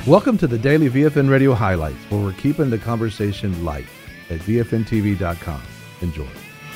Welcome to the Daily VFN Radio Highlights, where we're keeping the conversation light at VFNTV.com. Enjoy.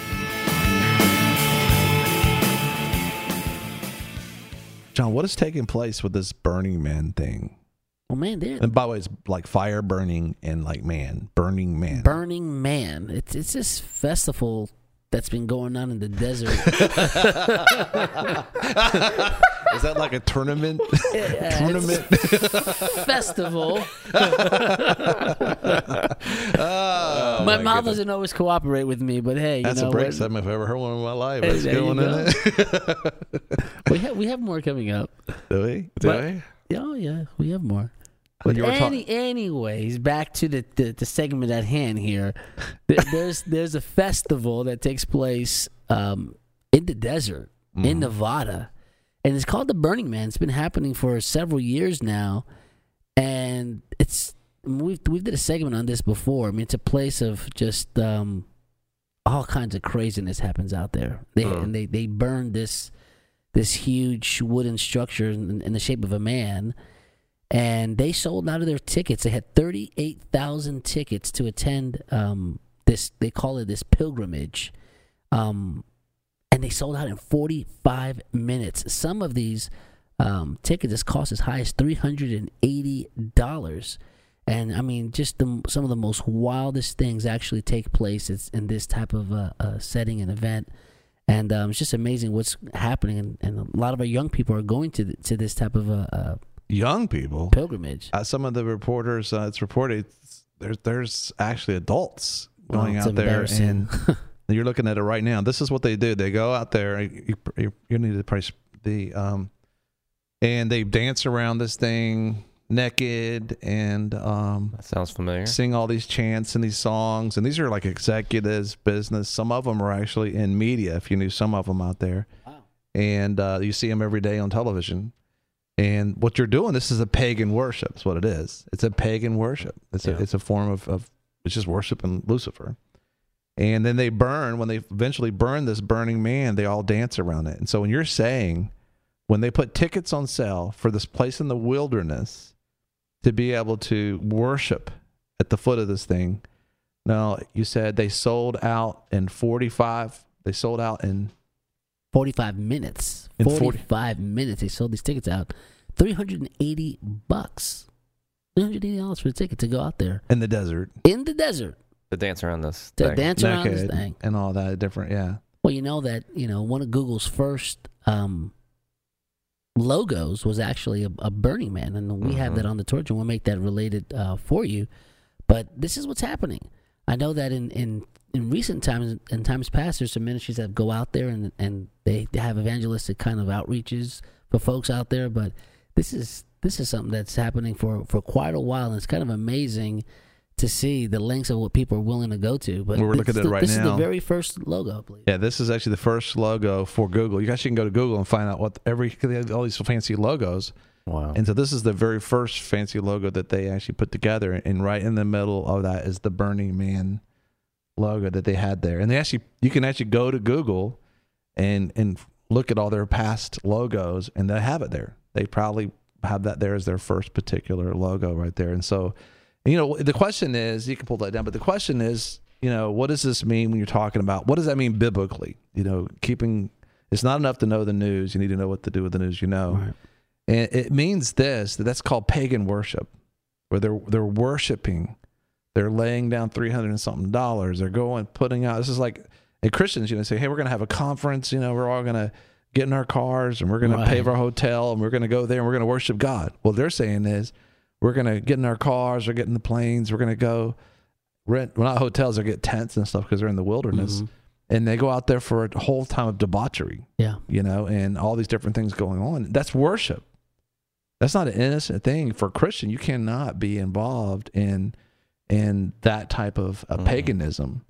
John, what is taking place with this Burning Man thing? Well, man, And by the way, it's like fire burning and like man, Burning Man. Burning Man. It's this festival that's been going on in the desert. Is that like a tournament? Festival. Oh, my mouth doesn't always cooperate with me, but hey, that's a break something if I ever heard one in my life. Let's go in it. We have more coming up. Do we? Oh yeah, we have more. But anyways, back to the segment at hand here. There's a festival that takes place in the desert in Nevada, and it's called the Burning Man. It's been happening for several years now, and we've did a segment on this before. I mean, it's a place of just all kinds of craziness happens out there. They burn this huge wooden structure in the shape of a man. And they sold out of their tickets. They had 38,000 tickets to attend this. They call it this pilgrimage, and they sold out in 45 minutes. Some of these tickets cost as high as $380. And I mean, just some of the most wildest things actually take place in this type of setting and event. And it's just amazing what's happening. And a lot of our young people are going to this type of young people pilgrimage. Some of the reporters, it's reported there's actually adults going out there, and you're looking at it right now. This is what they do. They go out there. You need to price and they dance around this thing naked, and that sounds familiar. Sing all these chants and these songs, and these are like executives, business. Some of them are actually in media. If you knew some of them out there, wow. And you see them every day on television. And what you're doing, this is a pagan worship. That's what it is. It's a pagan worship. It's a form of it's just worshiping Lucifer. And then they burn, when they eventually burn this Burning Man, they all dance around it. And so when you're saying, when they put tickets on sale for this place in the wilderness to be able to worship at the foot of this thing, now you said they sold out in 45 minutes. 45 minutes. They sold these tickets out. $380. $380 for the ticket to go out there. In the desert. To dance around this thing. This thing. And all that different, yeah. Well, you know that, one of Google's first logos was actually a Burning Man. And we have that on the torch, and we'll make that related for you. But this is what's happening. I know that in recent times, in times past, there's some ministries that go out there and they have evangelistic kind of outreaches for folks out there. But this is something that's happening for quite a while, and it's kind of amazing to see the lengths of what people are willing to go to. But we're looking at it right now. This is the very first logo, I believe. Yeah, this is actually the first logo for Google. You actually can go to Google and find out all these fancy logos. Wow. And so this is the very first fancy logo that they actually put together, and right in the middle of that is the Burning Man logo that they had there. And you can actually go to Google and look at all their past logos, and they have it there. They probably have that there as their first particular logo right there. And so, the question is, you can pull that down, but the question is, what does this mean when you're talking about, what does that mean biblically? It's not enough to know the news. You need to know what to do with the news, Right. And it means that's called pagan worship, where they're worshiping. They're laying down $300 and something. They're putting out. This is like, and Christians, say, hey, we're going to have a conference. We're all going to get in our cars and we're going to pay for our hotel and we're going to go there and we're going to worship God. What they're saying is, we're going to get in our cars or get in the planes. We're going to go rent, not hotels, they get tents and stuff because they're in the wilderness. Mm-hmm. And they go out there for a whole time of debauchery. Yeah. And all these different things going on. That's worship. That's not an innocent thing for a Christian. You cannot be involved in that type of paganism.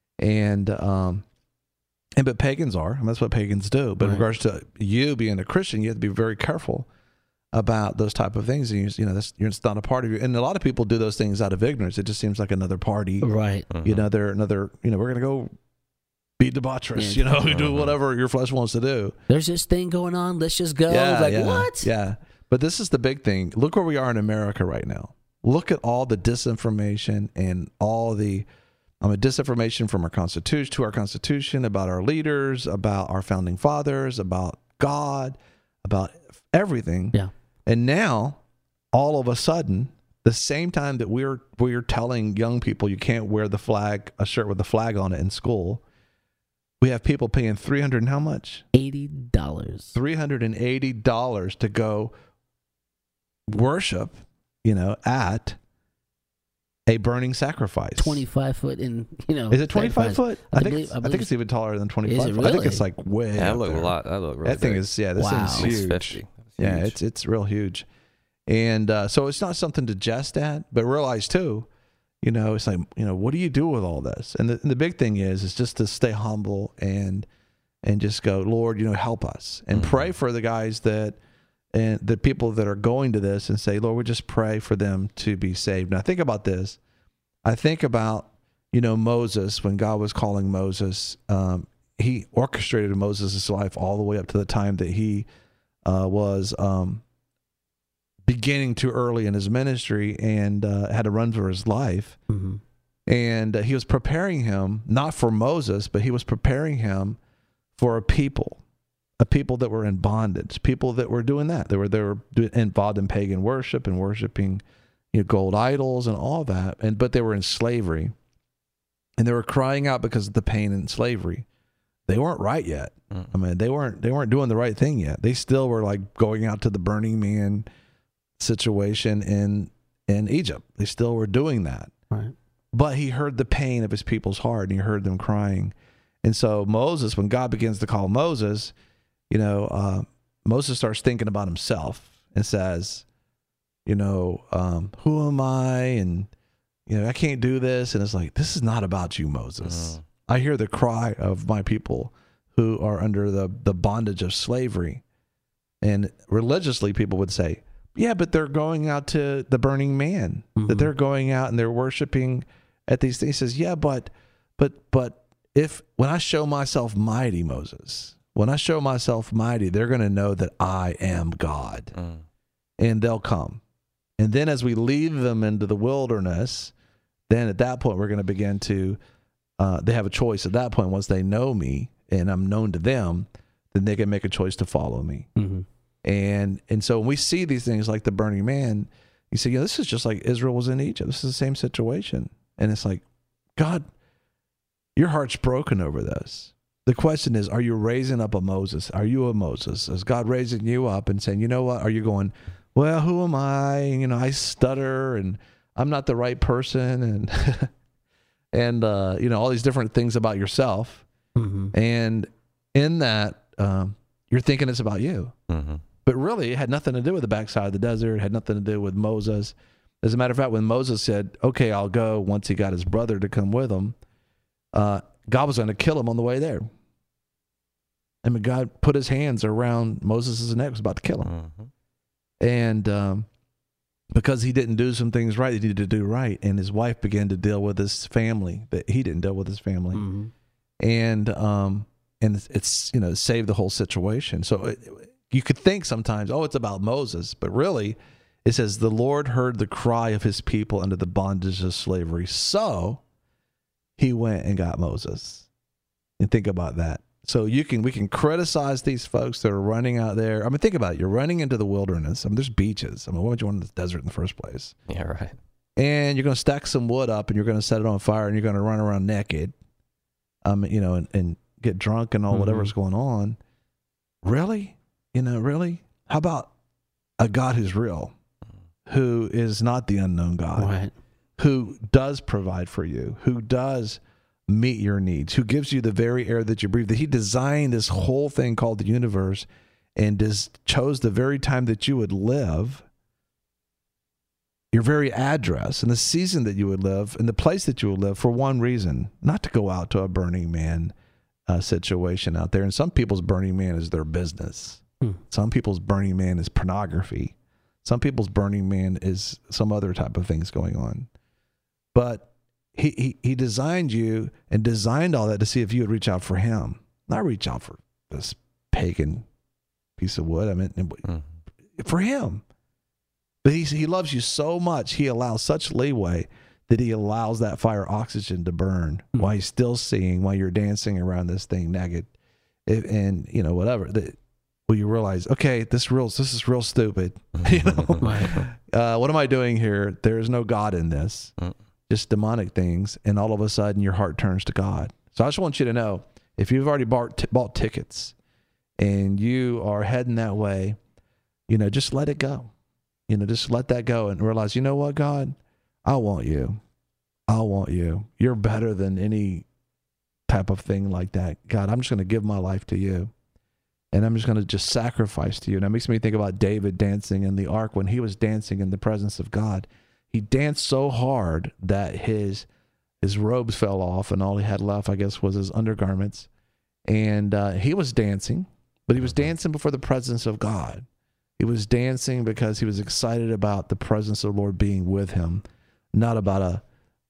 But pagans are, and that's what pagans do. But in regards to you being a Christian, you have to be very careful about those type of things. And it's not a part of you. And a lot of people do those things out of ignorance. It just seems like another party. Right. They're another, we're going to go be debaucherous, do whatever your flesh wants to do. There's this thing going on. Let's just go. Yeah, what? Yeah. But this is the big thing. Look where we are in America right now. Look at all the disinformation and all the disinformation from our Constitution to our Constitution, about our leaders, about our founding fathers, about God, about everything. Yeah. And now, all of a sudden, the same time that we're telling young people you can't wear a shirt with the flag on it in school, we have people paying $300 and how much? $80. $380 to go worship, at a burning sacrifice. 25 foot in, Is it 25 foot? I think it's even taller than 25 Is it foot. really? I think it's like way Yeah, up that looked there. a lot. That looked really That thing big. is, this Wow. thing's At least huge. 50. Yeah, Huge. it's real huge. And so it's not something to jest at, but realize too, it's like, what do you do with all this? And the big thing is just to stay humble and just go, Lord, help us, and pray for the guys and the people that are going to this, and say, Lord, we just pray for them to be saved. Now think about this. I think about, Moses, when God was calling Moses, he orchestrated Moses' life all the way up to the time that he was beginning too early in his ministry and had to run for his life. Mm-hmm. And he was preparing him, not for Moses, but he was preparing him for a people that were in bondage, people that were doing that. They were involved in pagan worship and worshiping gold idols and all that. But they were in slavery, and they were crying out because of the pain in slavery. They weren't right yet. I mean, they weren't doing the right thing yet. They still were like going out to the Burning Man situation in Egypt. They still were doing that. Right. But he heard the pain of his people's heart, and he heard them crying. And so Moses, when God begins to call Moses, Moses starts thinking about himself and says, who am I? And, I can't do this. And it's like, this is not about you, Moses. I hear the cry of my people who are under the bondage of slavery. And religiously, people would say, yeah, but they're going out to the Burning Man, that they're going out and they're worshiping at these things. He says, yeah, but when I show myself mighty, Moses, when I show myself mighty, they're going to know that I am God, and they'll come. And then as we lead them into the wilderness, then at that point, we're going to begin to, they have a choice at that point. Once they know me and I'm known to them, then they can make a choice to follow me. Mm-hmm. And so when we see these things like the Burning Man, you say, this is just like Israel was in Egypt. This is the same situation. And it's like, God, your heart's broken over this. The question is, are you raising up a Moses? Are you a Moses? Is God raising you up and saying, you know what? Are you going, well, who am I? I stutter and I'm not the right person, and all these different things about yourself. Mm-hmm. And in that, you're thinking it's about you. Mm-hmm. But really, it had nothing to do with the backside of the desert. It had nothing to do with Moses. As a matter of fact, when Moses said, okay, I'll go, once he got his brother to come with him, God was going to kill him on the way there. I mean, God put his hands around Moses' neck, was about to kill him. Mm-hmm. And because he didn't do some things right, he needed to do right. And his wife began to deal with his family, that he didn't deal with his family. Mm-hmm. And it's, saved the whole situation. So you could think sometimes, it's about Moses, but really it says the Lord heard the cry of his people under the bondage of slavery. So he went and got Moses. And think about that. So we can criticize these folks that are running out there. I mean, think about it. You're running into the wilderness. I mean, there's beaches. I mean, why would you want in the desert in the first place? Yeah, right. And you're going to stack some wood up and you're going to set it on fire and you're going to run around naked, and get drunk and all whatever's going on. Really? Really? How about a God who's real, who is not the unknown God, Right. who does provide for you, who does meet your needs, who gives you the very air that you breathe, that he designed this whole thing called the universe and chose the very time that you would live, your very address and the season that you would live and the place that you would live for one reason, not to go out to a Burning Man situation out there. And some people's Burning Man is their business. Some people's Burning Man is pornography. Some people's Burning Man is some other type of things going on. But he designed you and designed all that to see if you would reach out for him, not reach out for this pagan piece of wood. I mean, for him. But he loves you so much, he allows such leeway that he allows that fire oxygen to burn while he's still seeing, while you're dancing around this thing naked. And, you know, whatever. Well, you realize, okay, this is real stupid. You know, what am I doing here? There is no God in this, just demonic things. And all of a sudden your heart turns to God. So I just want you to know, if you've already bought tickets and you are heading that way, you know, just let it go. You know, just let that go and realize, you know what, God, I want you. I want you. You're better than any type of thing like that. God, I'm just going to give my life to you. And I'm just going to just sacrifice to you. And that makes me think about David dancing in the ark. When he was dancing in the presence of God, he danced so hard that his robes fell off, and all he had left, I guess, was his undergarments. And he was dancing, but he was dancing before the presence of God. He was dancing because he was excited about the presence of the Lord being with him, not about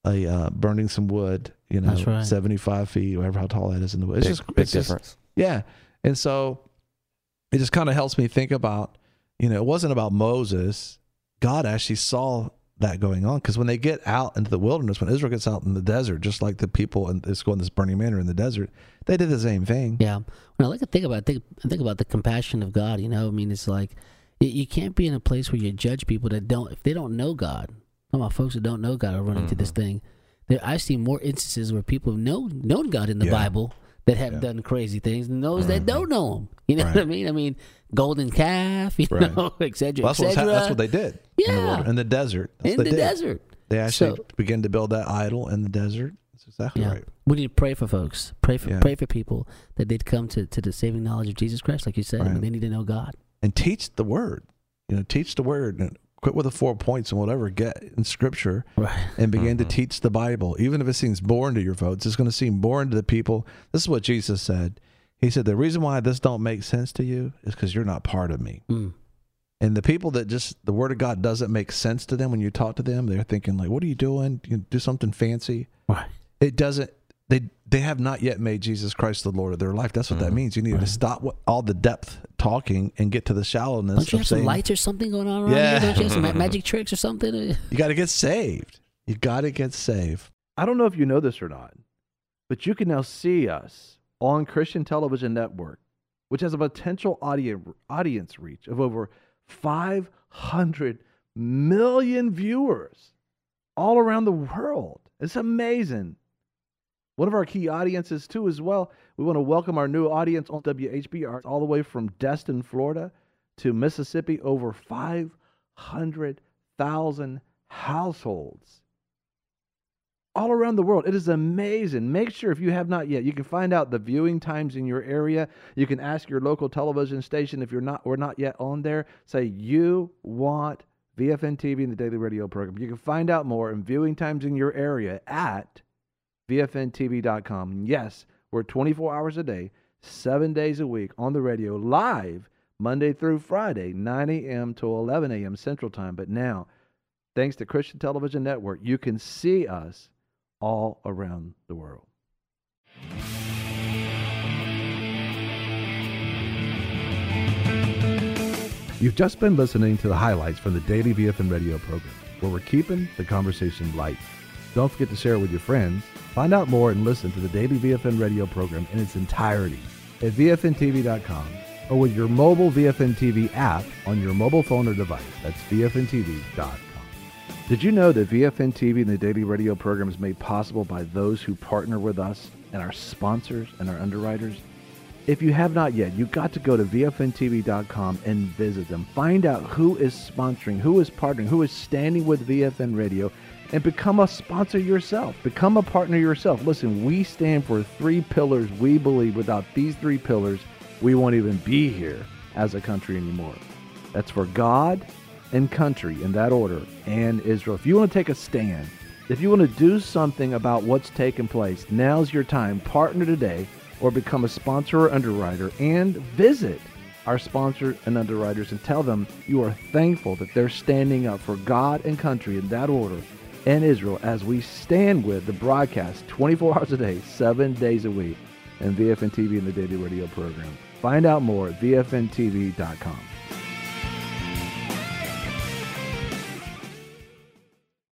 a burning some wood, you know, right. 75 feet, whatever how tall that is in the wood. It's big difference. Yeah. And so it just kind of helps me think about, you know, it wasn't about Moses. God actually saw that going on, because when they get out into the wilderness, when Israel gets out in the desert, just like the people in this burning manor in the desert, they did the same thing. Yeah. When I like to think about the compassion of God, you know, I mean, it's like, you can't be in a place where you judge people if they don't know God. Some about folks that don't know God are running to this thing. I've seen more instances where people have known God in the Bible that have done crazy things than those that don't know Him. You know what I mean? I mean, golden calf, you know, et cetera, well, that's what they did. Yeah. In the desert. Desert. They actually began to build that idol in the desert. That's exactly right. We need to pray for folks. Pray for people that they'd come to the saving knowledge of Jesus Christ, like you said. Right. I mean, they need to know God. And teach the word. You know, teach the word. And quit with the 4 points and whatever. Get in Scripture and begin to teach the Bible. Even if it seems boring to your folks, it's going to seem boring to the people. This is what Jesus said. He said, the reason why this don't make sense to you is because you're not part of me. And the people that the word of God doesn't make sense to them when you talk to them, they're thinking like, what are you doing? You do something fancy. Right. It doesn't. They have not yet made Jesus Christ the Lord of their life. That's what that means. You need to stop all the depth talking and get to the shallowness. Don't you have some lights or something going on around here? Don't you have some magic tricks or something? You got to get saved. You got to get saved. I don't know if you know this or not, but you can now see us on Christian Television Network, which has a potential audience reach of over 500 million viewers all around the world. It's amazing. One of our key audiences, too, as well. We want to welcome our new audience on WHBR all the way from Destin, Florida to Mississippi. Over 500,000 households all around the world. It is amazing. Make sure, if you have not yet, you can find out the viewing times in your area. You can ask your local television station if we're not yet on there. Say you want VFN TV and the Daily Radio program. You can find out more and viewing times in your area at VFNTV.com. Yes, we're 24 hours a day, 7 days a week on the radio, live Monday through Friday, 9 a.m. to 11 a.m. Central Time. But now, thanks to Christian Television Network, you can see us all around the world. You've just been listening to the highlights from the Daily VFN Radio program, where we're keeping the conversation light. Don't forget to share it with your friends. Find out more and listen to the Daily VFN Radio program in its entirety at VFNTV.com or with your mobile VFN TV app on your mobile phone or device. That's VFNTV.com. Did you know that VFN TV and the Daily Radio program is made possible by those who partner with us and our sponsors and our underwriters? If you have not yet, you've got to go to VFNTV.com and visit them. Find out who is sponsoring, who is partnering, who is standing with VFN Radio, and become a sponsor yourself. Become a partner yourself. Listen, we stand for 3 pillars. We believe without these 3 pillars, we won't even be here as a country anymore. That's for God and country in that order, and Israel. If you want to take a stand, if you want to do something about what's taking place, now's your time. Partner today or become a sponsor or underwriter, and visit our sponsors and underwriters and tell them you are thankful that they're standing up for God and country in that order and Israel as we stand with the broadcast 24 hours a day, 7 days a week, and VFN TV and the Daily Radio program. Find out more at VFNTV.com.